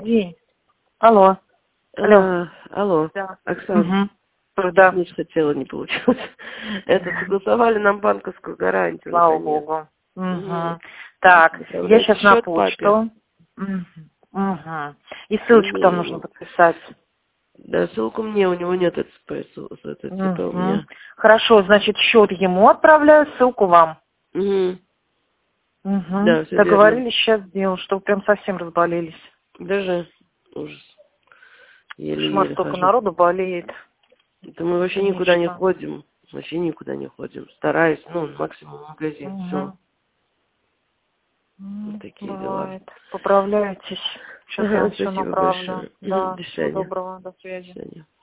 День. Алло. Алло. Алло. Да. Оксана. Да. Не хотела, не получилось. Это согласовали нам банковскую гарантию. Слава Богу. Так, я сейчас на почту. И ссылочку там нужно подписать. Да, ссылку мне, у него нет типа у меня. Хорошо, значит, счет ему отправляю, ссылку вам. Да, все договорились, сейчас сделал, что вы прям совсем разболелись. Даже ужас. Кошмар, столько народу болеет. Это мы вообще никуда не ходим. Вообще никуда не ходим. Стараюсь, максимум в магазин. Все. Вот такие Бывает. дела. Поправляйтесь. Сейчас я вам все Спасибо направлю. большое. Да, До всего свидания. доброго, до связи. До свидания.